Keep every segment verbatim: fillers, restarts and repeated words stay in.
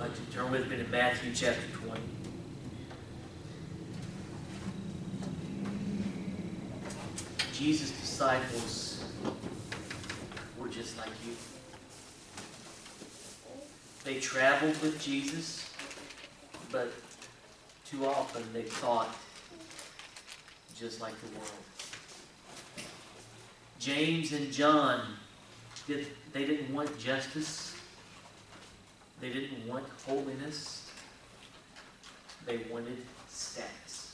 I'd like to turn with me to Matthew chapter twenty. Jesus' disciples were just like you. They traveled with Jesus, but too often they thought just like the world. James and John, did, they didn't want justice. They didn't want holiness. They wanted status.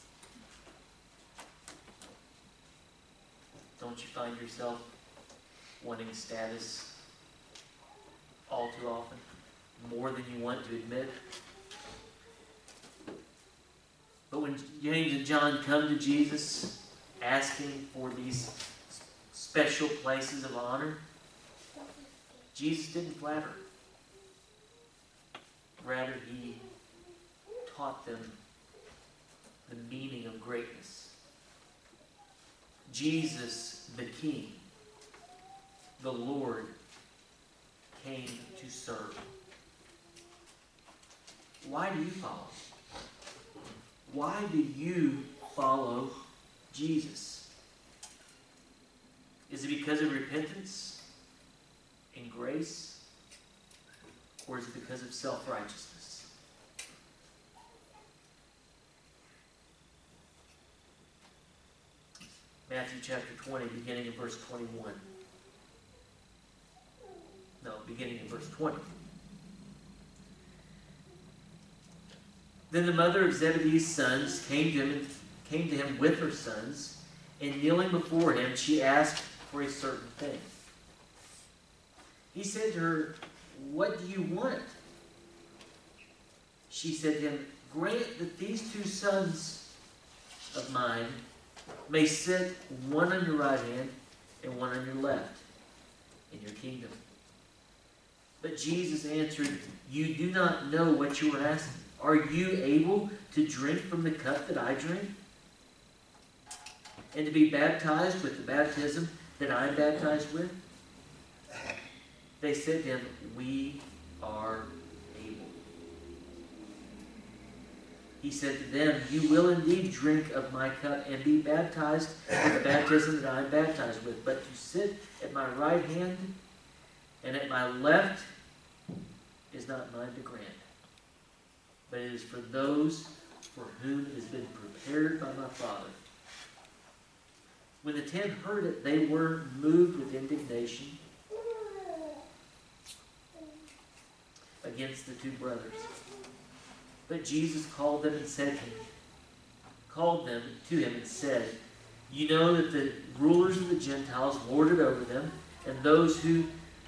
Don't you find yourself wanting status all too often? More than you want to admit? But when James and John come to Jesus asking for these special places of honor, Jesus didn't flatter. Rather, he taught them the meaning of greatness. Jesus, the King, the Lord, came to serve. Why do you follow? Why do you follow Jesus? Is it because of repentance and grace? Or is it because of self-righteousness? Matthew chapter twenty, beginning in verse twenty-one. No, beginning in verse twenty. Then the mother of Zebedee's sons came to him, came to him with her sons, and kneeling before him, she asked for a certain thing. He said to her, "What do you want?" She said to him, "Grant that these two sons of mine may sit one on your right hand and one on your left in your kingdom." But Jesus answered, "You do not know what you are asking. Are you able to drink from the cup that I drink? And to be baptized with the baptism that I am baptized with?" They said to him, "We are able." He said to them, "You will indeed drink of my cup and be baptized with the baptism that I am baptized with. But to sit at my right hand and at my left is not mine to grant, but it is for those for whom it has been prepared by my Father." When the ten heard it, they were moved with indignation against the two brothers. But Jesus called them and said to him, called them to him and said, "You know that the rulers of the Gentiles lord it over them, and those who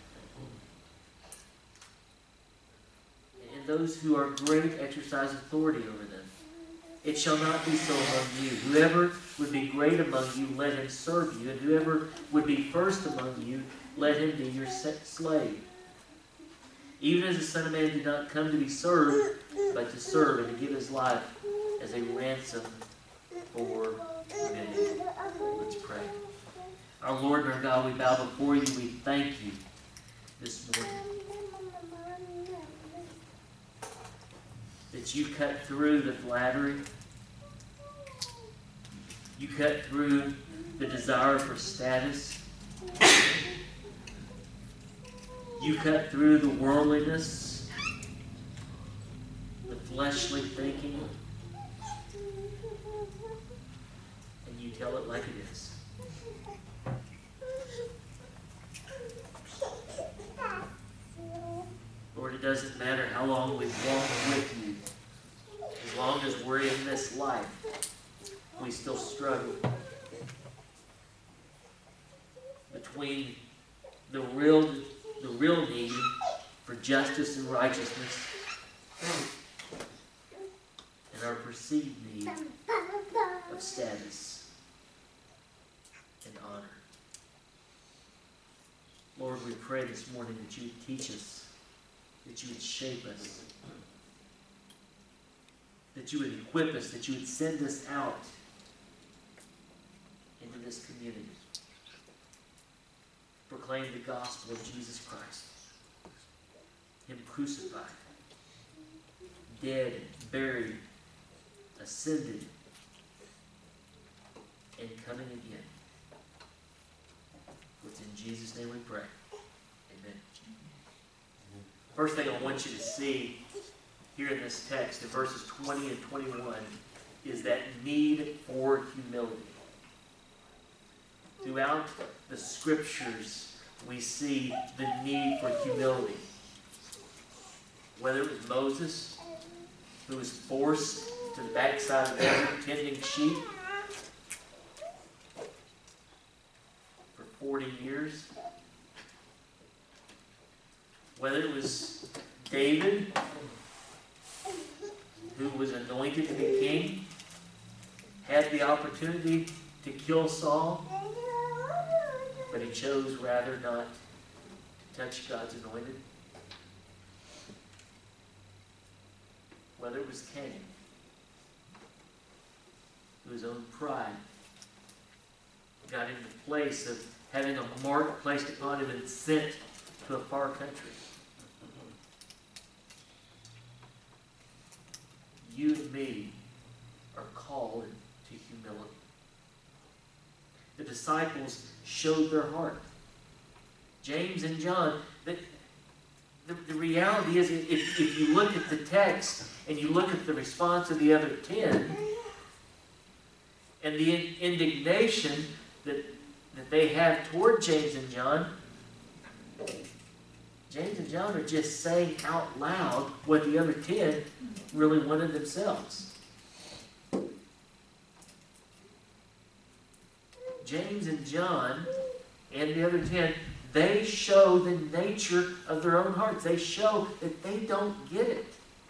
and those who are great exercise authority over them. It shall not be so among you. Whoever would be great among you, let him serve you, and whoever would be first among you, let him be your slave. Even as the Son of Man did not come to be served, but to serve and to give his life as a ransom for many." Let's pray. Our Lord and our God, we bow before you. We thank you this morning that you cut through the flattery. You cut through the desire for status. You cut through the worldliness, the fleshly thinking, and you tell it like it is. Lord, it doesn't matter how long we've walked with you. As long as we're in this life, we still struggle between the real the real need for justice and righteousness and our perceived need of status and honor. Lord, we pray this morning that you would teach us, that you would shape us, that you would equip us, that you would send us out into this community. Proclaim the gospel of Jesus Christ, him crucified, dead, buried, ascended, and coming again. It's in Jesus' name we pray. Amen. First thing I want you to see here in this text, in verses twenty and twenty-one, is that need for humility. Throughout the Scriptures, we see the need for humility. Whether it was Moses, who was forced to the backside of the desert tending sheep for forty years. Whether it was David, who was anointed to be king, had the opportunity to kill Saul, but he chose rather not to touch God's anointed. Whether it was Cain, whose own pride got in the place of having a mark placed upon him and sent to a far country. You and me are called to humility. The disciples showed their heart. James and John, the, the, the reality is, if, if you look at the text and you look at the response of the other ten, and the indignation that, that they have toward James and John, James and John are just saying out loud what the other ten really wanted themselves. James and John and the other ten, they show the nature of their own hearts. They show that they don't get it.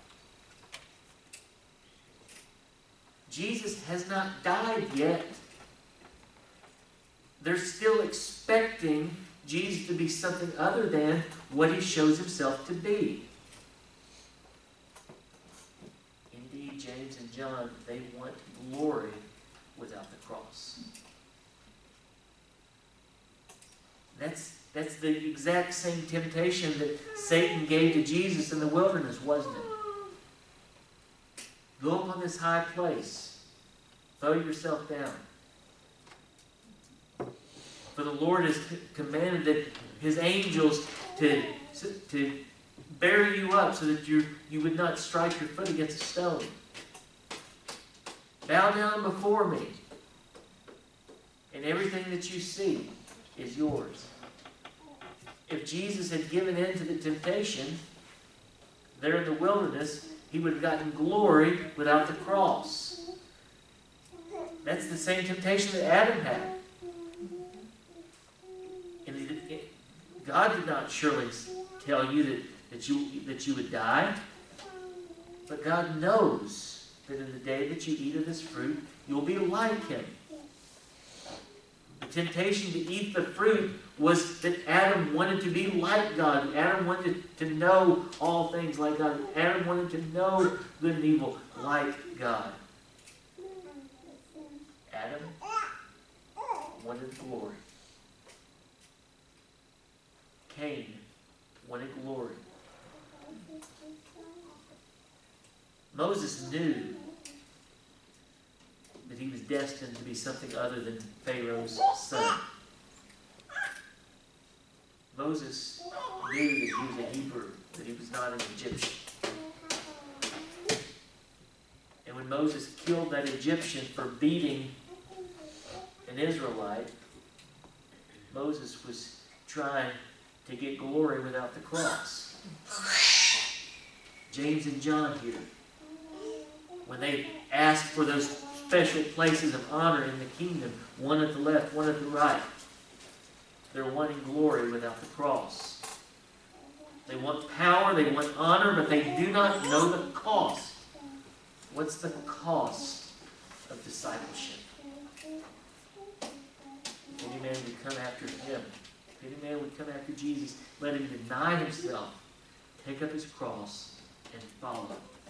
Jesus has not died yet. They're still expecting Jesus to be something other than what he shows himself to be. Indeed, James and John, they want glory without the cross. That's, that's the exact same temptation that Satan gave to Jesus in the wilderness, wasn't it? Go up on this high place. Throw yourself down. For the Lord has commanded that his angels to, to bear you up so that you, you would not strike your foot against a stone. Bow down before me, and everything that you see is yours. If Jesus had given in to the temptation there in the wilderness, he would have gotten glory without the cross. That's the same temptation that Adam had. And it, it, God did not surely tell you that, that, you, that you would die, but God knows that in the day that you eat of this fruit, you'll be like him. The temptation to eat the fruit was that Adam wanted to be like God. Adam wanted to know all things like God. Adam wanted to know good and evil like God. Adam wanted glory. Cain wanted glory. Moses knew that he was destined to be something other than Pharaoh's son. Moses knew that he was a Hebrew, that he was not an Egyptian. And when Moses killed that Egyptian for beating an Israelite, Moses was trying to get glory without the cross. James and John here, when they asked for those special places of honor in the kingdom, one at the left, one at the right, they're wanting glory without the cross. They want power, they want honor, but they do not know the cost. What's the cost of discipleship? If any man would come after him, if any man would come after Jesus, let him deny himself, take up his cross, and follow.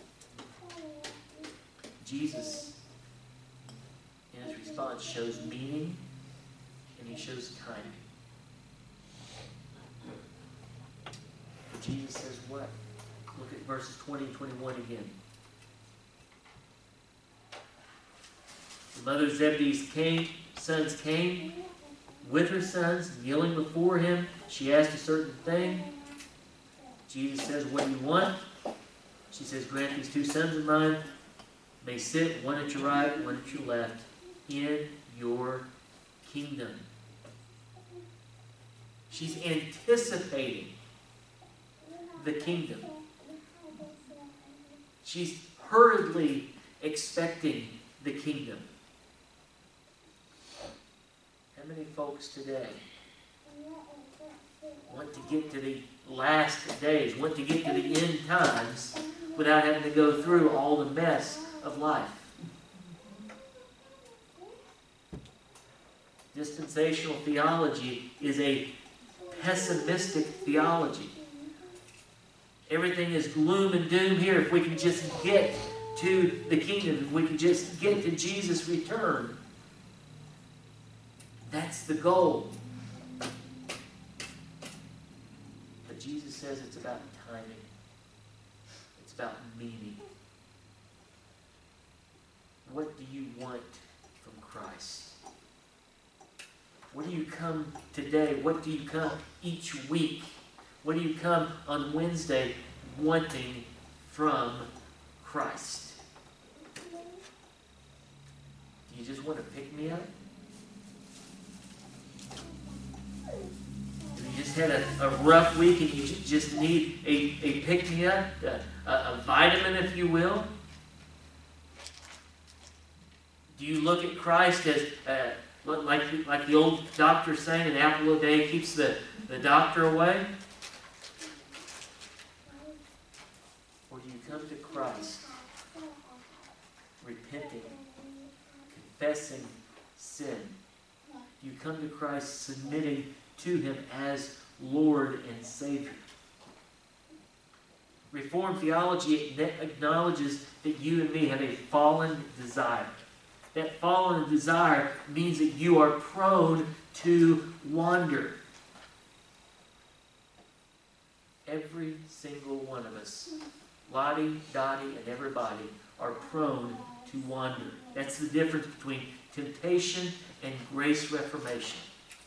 Jesus, in his response, shows meaning and he shows timing. For Jesus says what? Look at verses twenty and twenty-one again. Mother Zebedee's came, sons came with her sons, kneeling before him. She asked a certain thing. Jesus says, what do you want? She says, grant these two sons of mine may sit, one at your right, one at your left, in your kingdom. She's anticipating the kingdom. She's hurriedly expecting the kingdom. How many folks today want to get to the last days, want to get to the end times without having to go through all the mess of life? Dispensational theology is a pessimistic theology. Everything is gloom and doom here. If we can just get to the kingdom, if we can just get to Jesus' return, that's the goal. But Jesus says it's about timing. It's about meaning. What do you want from Christ? What do you come today? What do you come each week? What do you come on Wednesday wanting from Christ? Do you just want to pick me up? Do you just had a, a rough week and you just need a, a pick-me-up, a, a, a vitamin, if you will? Do you look at Christ as, uh, like, like the old doctor saying, an apple a day keeps the, the doctor away? Or do you come to Christ repenting, confessing sin? Do you come to Christ submitting to Him as Lord and Savior? Reformed theology acknowledges that you and me have a fallen desire. That fallen desire means that you are prone to wander. Every single one of us, Lottie, Dottie, and everybody, are prone to wander. That's the difference between temptation and grace reformation.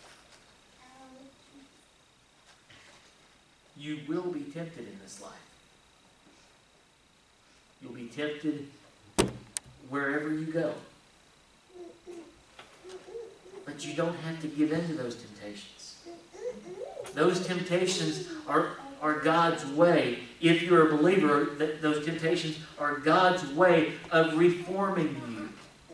You will be tempted in this life. You'll be tempted wherever you go. But you don't have to give in to those temptations. Those temptations are, are God's way. If you're a believer, that those temptations are God's way of reforming you,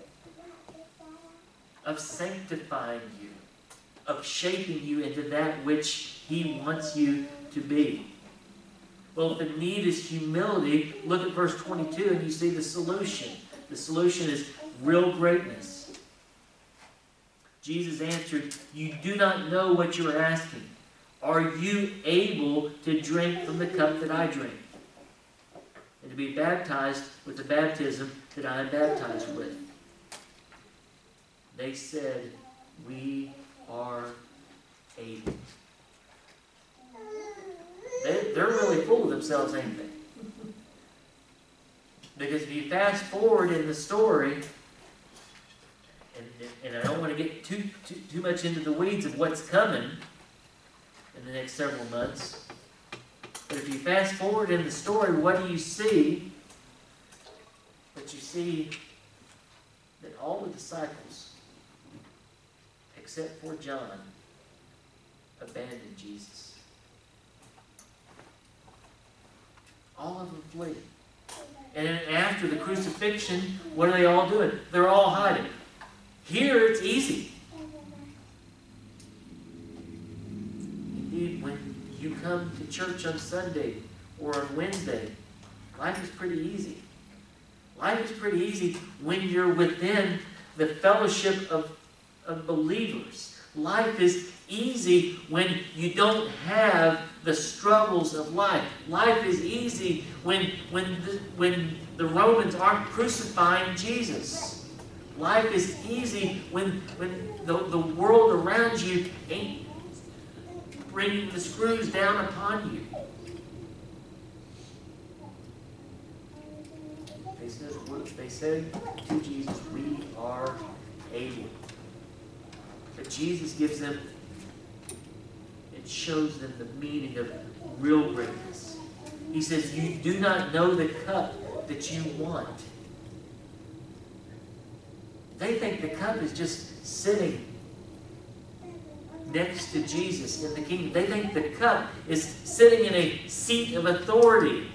of sanctifying you, of shaping you into that which He wants you to be. Well, if the need is humility, look at verse twenty-two and you see the solution. The solution is real greatness. Jesus answered, you do not know what you are asking. Are you able to drink from the cup that I drink? And to be baptized with the baptism that I am baptized with? They said, we are able. They, they're really full of themselves, ain't they? Because if you fast forward in the story, and, and I don't want to get too, too, too much into the weeds of what's coming in the next several months, but if you fast forward in the story, what do you see? But you see that all the disciples, except for John, abandoned Jesus. All of them flee. And then after the crucifixion, what are they all doing? They're all hiding. Here, it's easy. Indeed, when you come to church on Sunday or on Wednesday, life is pretty easy. Life is pretty easy when you're within the fellowship of, of believers. Life is easy when you don't have the struggles of life. Life is easy when, when, the, when the Romans aren't crucifying Jesus. Life is easy when, when the, the world around you ain't bringing the screws down upon you. They said, they said to Jesus, we are able. But Jesus gives them, it shows them the meaning of real greatness. He says, you do not know the cup that you want. They think the cup is just sitting next to Jesus in the kingdom. They think the cup is sitting in a seat of authority.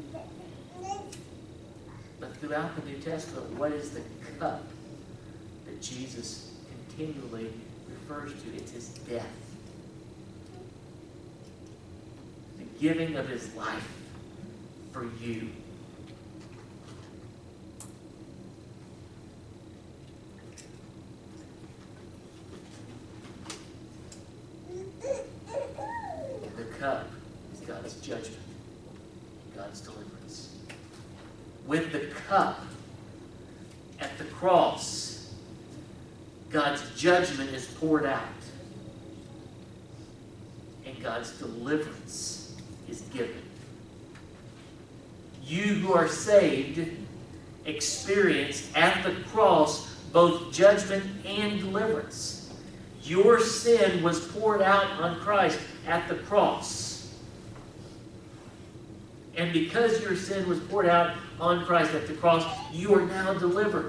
But throughout the New Testament, what is the cup that Jesus continually refers to? It's his death. The giving of his life for you. The cup is God's judgment, God's deliverance. With the cup at the cross, God's judgment is poured out, and God's deliverance is given. You who are saved experience at the cross both judgment and deliverance. Your sin was poured out on Christ at the cross. And because your sin was poured out on Christ at the cross, you are now delivered.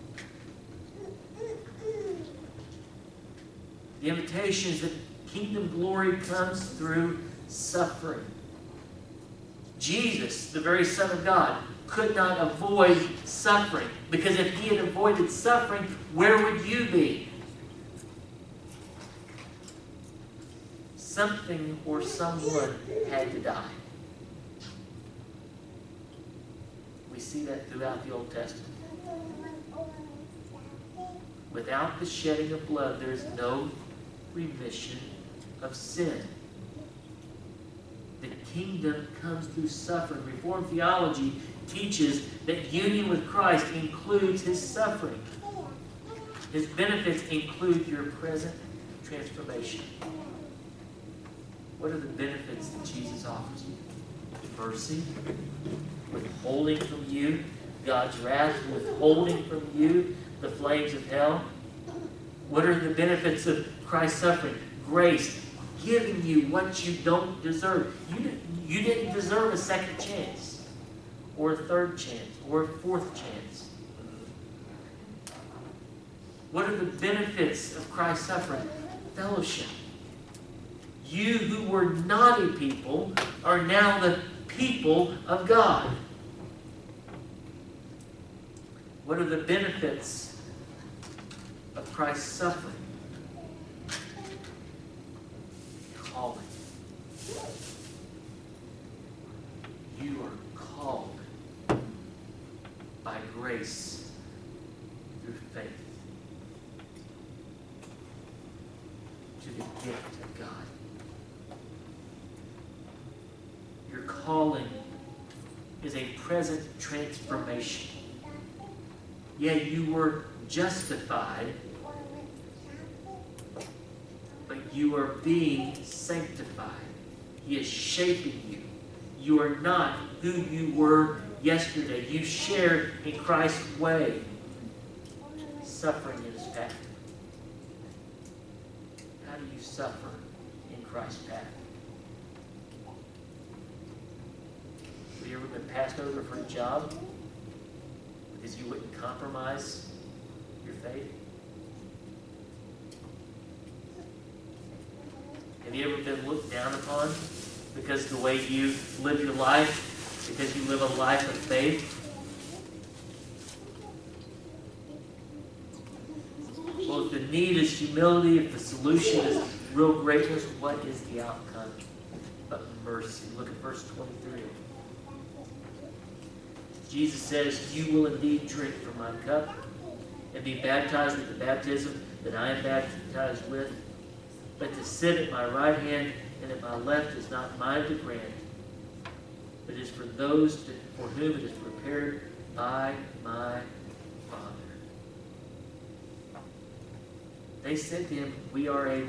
The invitation is that kingdom glory comes through suffering. Jesus, the very Son of God, could not avoid suffering, because if he had avoided suffering, where would you be? Something or someone had to die. We see that throughout the Old Testament. Without the shedding of blood, there is no remission of sin. The kingdom comes through suffering. Reformed theology teaches that union with Christ includes his suffering. His benefits include your present transformation. What are the benefits that Jesus offers you? Mercy, withholding from you God's wrath, withholding from you the flames of hell. What are the benefits of Christ's suffering? Grace, giving you what you don't deserve. You didn't, you didn't deserve a second chance, or a third chance, or a fourth chance. What are the benefits of Christ's suffering? Fellowship. You who were naughty people are now the people of God. What are the benefits of Christ's suffering? Calling. You are called by grace through faith to the gift of God. Your calling is a present transformation. Yeah, you were justified, but you are being sanctified. He is shaping you. You are not who you were yesterday. You share in Christ's way. Suffering in his path. How do you suffer in Christ's path? Have you ever been passed over for a job because you wouldn't compromise your faith? Have you ever been looked down upon because the way you live your life, because you live a life of faith? Well, if the need is humility, if the solution is real greatness, what is the outcome but mercy? Look at verse twenty-three. Jesus says, you will indeed drink from my cup and be baptized with the baptism that I am baptized with. But to sit at my right hand and at my left is not mine to grant, but is for those to, for whom it is prepared by my Father. They said to him, we are able.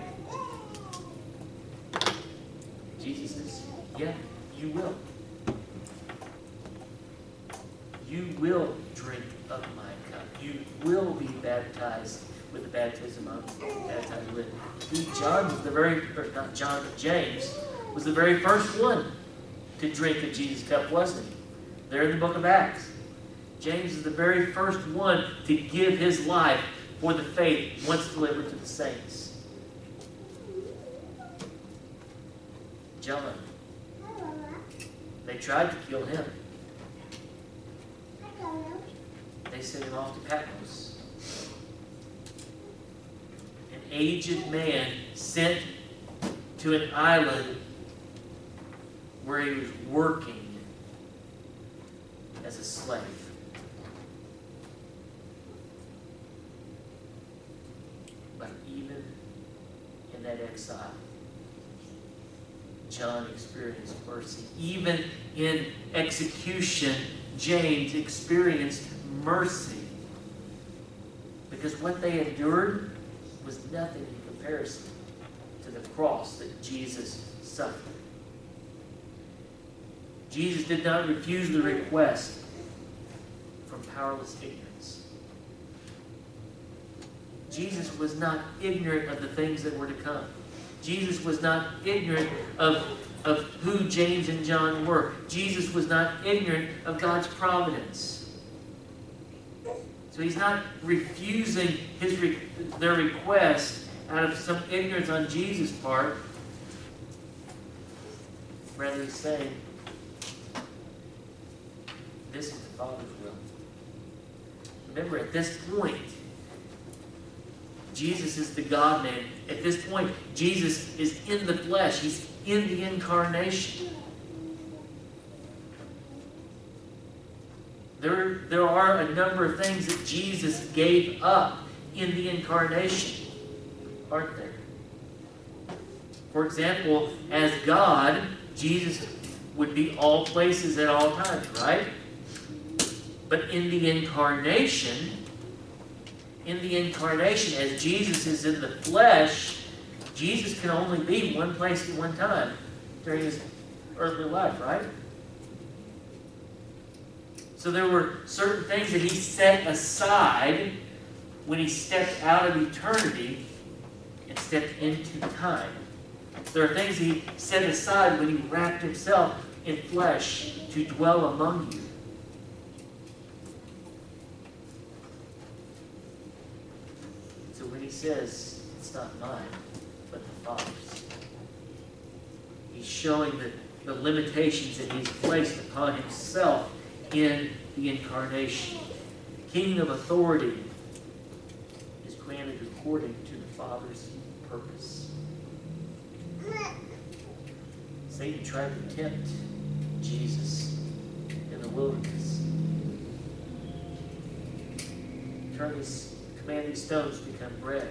Jesus says, yeah, you will. you will drink of my cup. You will be baptized with the baptism I'm baptized with. He, John was the very, or not John, but James was the very first one to drink of Jesus' cup, wasn't he? There in the book of Acts. James is the very first one to give his life for the faith once delivered to the saints. John. They tried to kill him. They sent him off to Patmos. An aged man sent to an island where he was working as a slave. But even in that exile, John experienced mercy. Even in execution, James experienced mercy. Because what they endured was nothing in comparison to the cross that Jesus suffered. Jesus did not refuse the request from powerless ignorance. Jesus was not ignorant of the things that were to come. Jesus was not ignorant of, of who James and John were. Jesus was not ignorant of God's providence. So he's not refusing his re their request out of some ignorance on Jesus' part. Rather, he's saying, this is the Father's will. Remember, at this point, Jesus is the God-man. At this point, Jesus is in the flesh. He's in the incarnation. There, there are a number of things that Jesus gave up in the incarnation, aren't there? For example, as God, Jesus would be all places at all times, right? But in the incarnation, in the incarnation, as Jesus is in the flesh, Jesus can only be one place at one time during his earthly life, right? So there were certain things that he set aside when he stepped out of eternity and stepped into time. There are things he set aside when he wrapped himself in flesh to dwell among you. So when he says, it's not mine, but the Father's, he's showing the, the limitations that he's placed upon himself in the incarnation. The king of authority is granted according to the Father's purpose. Satan tried to tempt Jesus in the wilderness. Turn these, command these stones to become bread.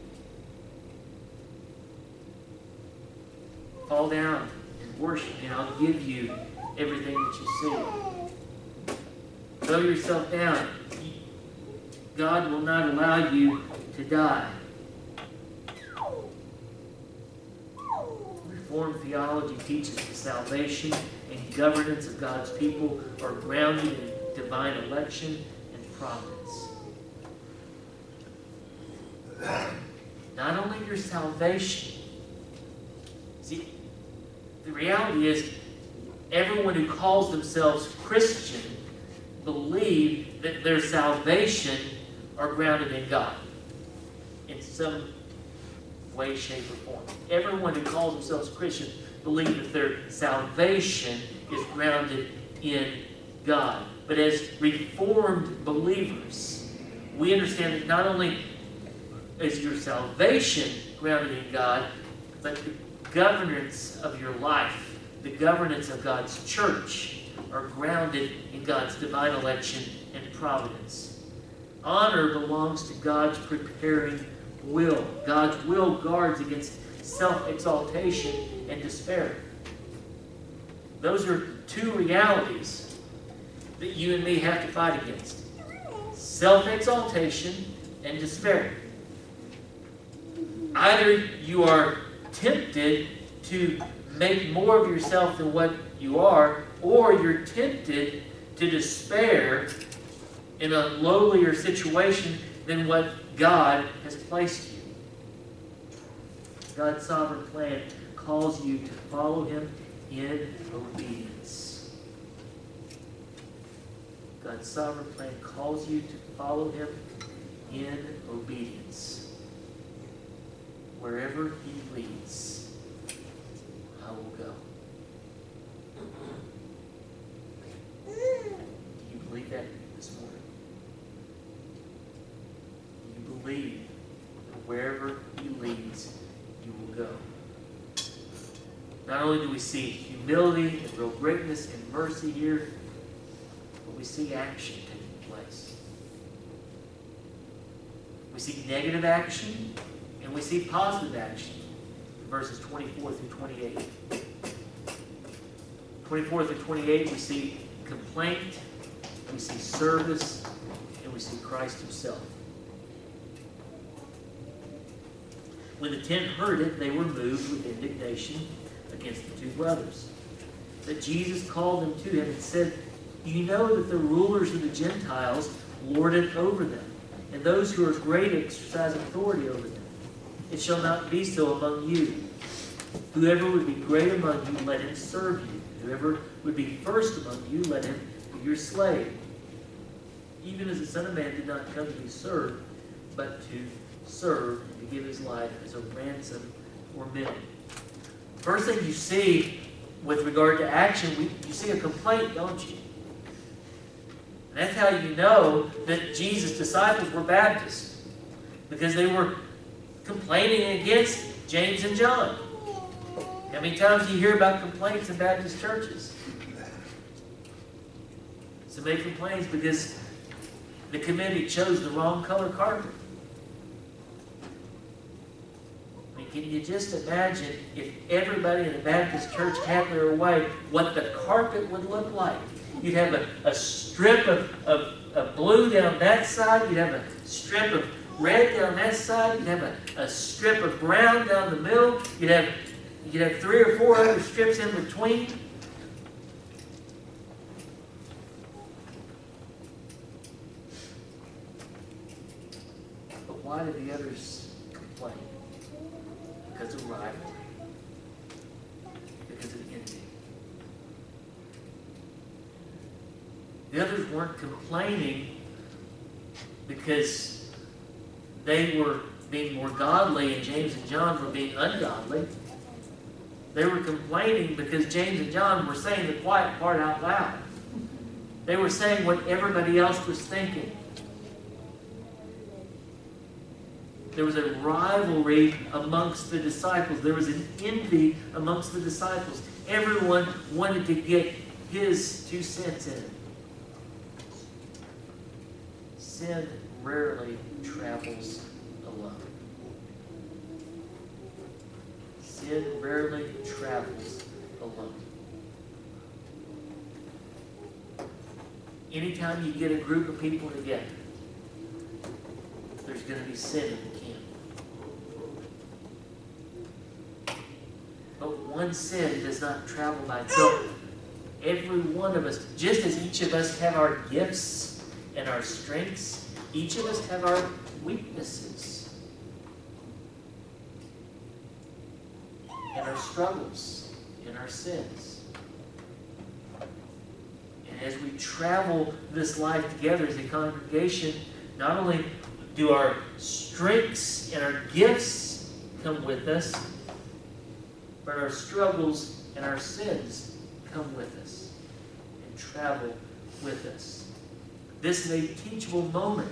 Fall down and worship, and I'll give you everything that you see. Throw yourself down. God will not allow you to die. Reformed theology teaches that salvation and governance of God's people are grounded in divine election and providence. Not only your salvation. See, the reality is, everyone who calls themselves Christian believe that their salvation are grounded in God in some way, shape, or form. Everyone who calls themselves Christian believe that their salvation is grounded in God. But as Reformed believers, we understand that not only is your salvation grounded in God, but the governance of your life, the governance of God's church, are grounded in God's divine election and providence. Honor belongs to God's preparing will. God's will guards against self-exaltation and despair. Those are two realities that you and me have to fight against. Self-exaltation and despair. Either you are tempted to make more of yourself than what you are, or you're tempted to despair in a lowlier situation than what God has placed you. God's sovereign plan calls you to follow Him in obedience. God's sovereign plan calls you to follow Him in obedience. Wherever He leads, I will go. Do you believe that this morning? Do you believe that wherever He leads, you will go? Not only do we see humility and real greatness and mercy here, but we see action taking place. We see negative action and we see positive action in verses twenty-four through twenty-eight. twenty-four through twenty-eight, we see complaint, we see service, and we see Christ Himself. When the ten heard it, they were moved with indignation against the two brothers. But Jesus called them to Him and said, "You know that the rulers of the Gentiles lord it over them, and those who are great exercise authority over them. It shall not be so among you. Whoever would be great among you, let him serve you. Whoever would be first among you, let him be your slave. Even as the Son of Man did not come to be served, but to serve and to give His life as a ransom for many." First thing you see with regard to action, we, you see a complaint, don't you? And that's how you know that Jesus' disciples were Baptists, because they were complaining against James and John. How many times do you hear about complaints in Baptist churches? Somebody complains because the committee chose the wrong color carpet. I mean, can you just imagine if everybody in a Baptist church had their way, what the carpet would look like? You'd have a, a strip of, of, of blue down that side. You'd have a strip of red down that side. You'd have a, a strip of brown down the middle. You'd have, you'd have three or four other strips in between. But why do the others complain? Because of rivalry. Because of envy. The others weren't complaining because they were being more godly and James and John were being ungodly. They were complaining because James and John were saying the quiet part out loud. They were saying what everybody else was thinking. There was a rivalry amongst the disciples. There was an envy amongst the disciples. Everyone wanted to get his two cents in it. Sin rarely travels alone. Sin rarely travels alone. Anytime you get a group of people together, there's going to be sin in the camp. But one sin does not travel by itself. Every one of us, just as each of us have our gifts and our strengths, each of us have our weaknesses and our struggles and our sins. And as we travel this life together as a congregation, not only do our strengths and our gifts come with us, but our struggles and our sins come with us and travel with us. This is a teachable moment,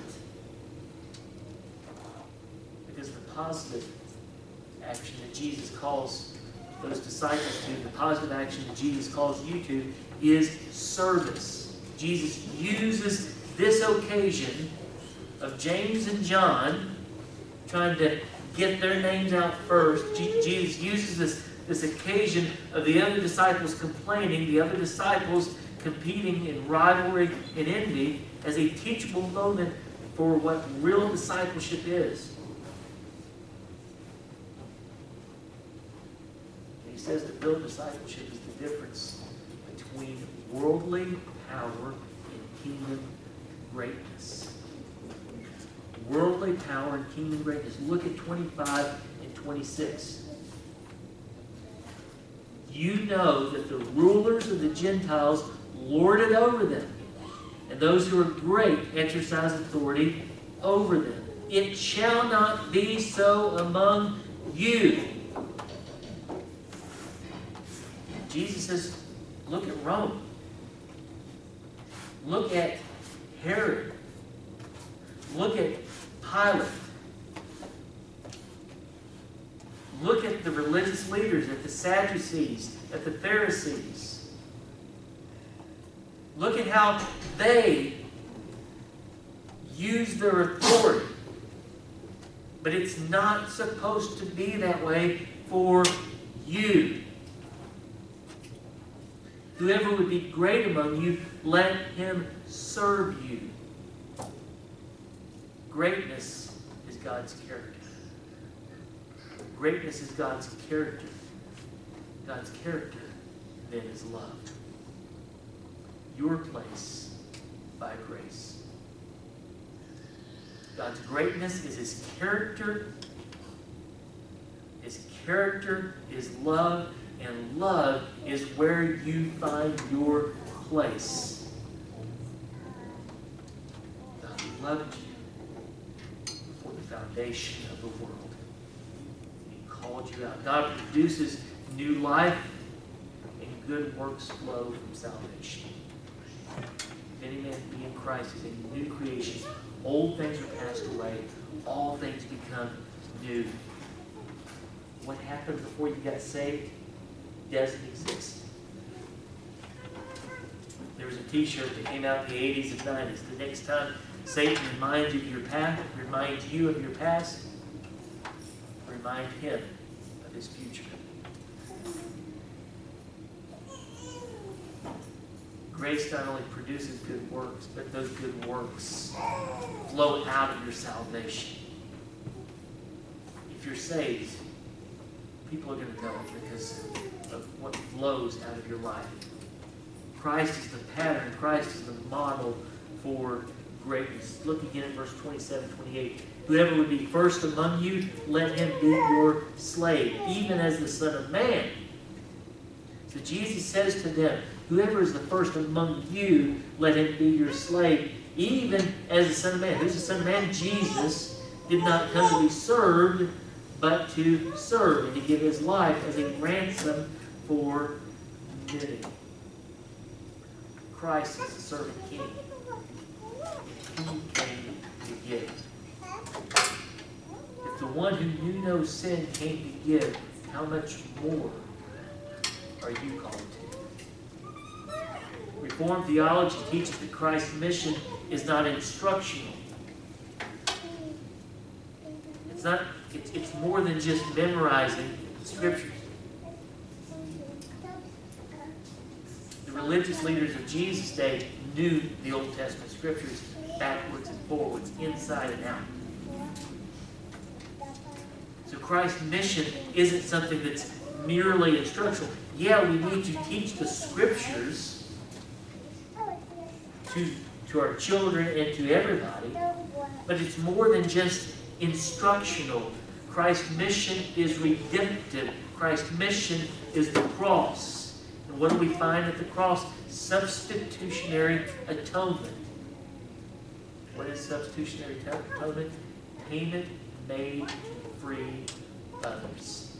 because the positive action that Jesus calls those disciples to, the positive action that Jesus calls you to, is service. Jesus uses this occasion of James and John trying to get their names out first. Je- Jesus uses this, this occasion of the other disciples complaining, the other disciples competing in rivalry and envy, as a teachable moment for what real discipleship is. And he says that real discipleship is the difference between worldly power kingdom greatness. Worldly power and kingdom greatness. Look at twenty-five and twenty-six. You know that the rulers of the Gentiles lord it over them, and those who are great exercise authority over them. It shall not be so among you. Jesus says, look at Rome. Look at Herod. Look at Pilate. Look at the religious leaders, at the Sadducees, at the Pharisees. Look at how they use their authority. But it's not supposed to be that way for you. Whoever would be great among you, let him serve you. Greatness is God's character. Greatness is God's character. God's character, then, is love. Your place by grace. God's greatness is His character. His character is love, and love is where you find your place. God loved you before the foundation of the world. Called you out. God produces new life, and good works flow from salvation. If any man be in Christ, is a new creation. Old things are passed away. All things become new. What happened before you got saved doesn't exist. There was a t-shirt that came out in the eighties and nineties. The next time Satan reminds you of your past, reminds you of your past, remind him of his future. Grace not only produces good works, but those good works flow out of your salvation. If you're saved, people are going to know it because of what flows out of your life. Christ is the pattern. Christ is the model for greatness. Look again at verse twenty-seven, twenty-eight. Whoever would be first among you, let him be your slave, even as the Son of Man. So Jesus says to them, whoever is the first among you, let him be your slave, even as the Son of Man. Who's the Son of Man? Jesus did not come to be served, but to serve, and to give his life as a ransom for many. Christ is the servant king. He came to give. If the one who knew no sin came to give, how much more are you called to? Reformed theology teaches that Christ's mission is not instructional. It's not. It's, it's more than just memorizing the Scriptures. The religious leaders of Jesus' day knew the Old Testament Scriptures backwards and forwards, inside and out. So Christ's mission isn't something that's merely instructional. Yeah, we need to teach the Scriptures to, to our children and to everybody, but it's more than just instructional. Christ's mission is redemptive. Christ's mission is the cross. And what do we find at the cross? Substitutionary atonement. What is substitutionary atonement? Payment made to free others.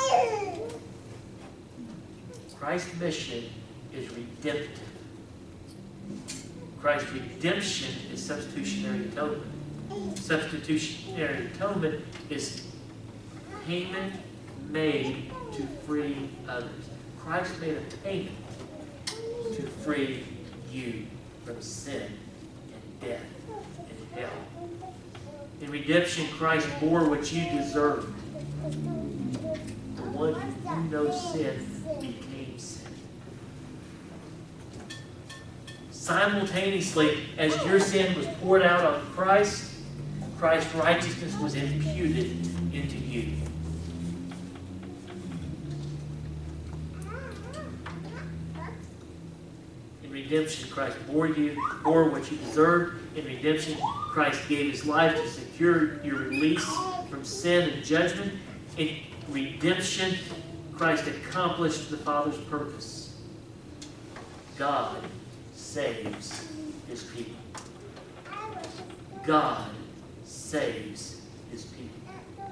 Christ's mission is redemptive. Christ's redemption is substitutionary atonement. Substitutionary atonement is payment made to free others. Christ made a payment to free you from sin and death and hell. In redemption, Christ bore what you deserved. The one who knew no sin became sin. Simultaneously, as your sin was poured out on Christ, Christ's righteousness was imputed into you. In redemption, Christ bore you, bore what you deserved. In redemption, Christ gave his life to secure your release from sin and judgment. In redemption, Christ accomplished the Father's purpose. God saves his people. God saves his people.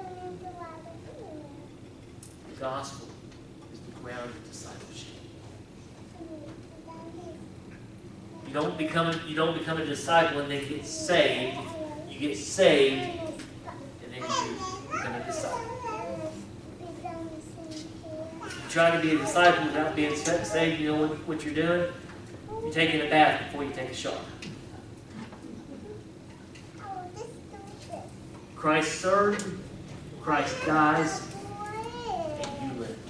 The gospel is the ground of discipleship. You don't become a, you don't become a disciple and then get saved. You get saved and then you become a disciple. You try to be a disciple without being saved. You know what, what you're doing? You're taking a bath before you take a shower. Christ served, Christ dies, and you live.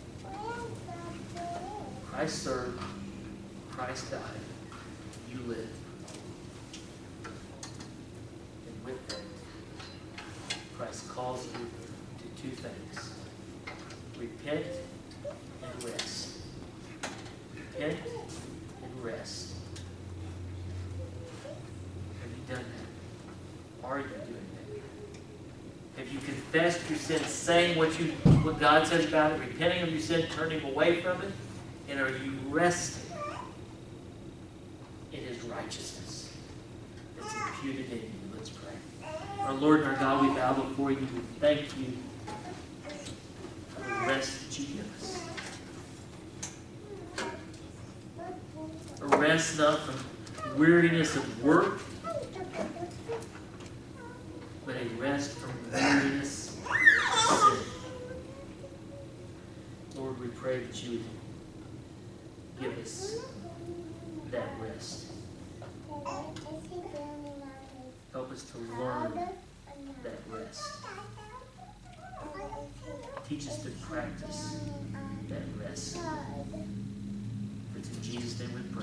Christ served, Christ died, you live. And with that, Christ calls you to two things. Repent and rest. Repent and rest. Have you done that? Are you doing that? Have you confessed your sin, saying what you what God says about it, repenting of your sin, turning away from it? And are you resting in his righteousness that's imputed in you? Let's pray. Our Lord and our God, we bow before you. We thank you for the rest that you give us. A rest not from weariness of work, but a rest from weariness of sin. Lord, we pray that you would give us that rest. Help us to learn that rest. Teach us to practice that rest. For it's in Jesus' name we pray.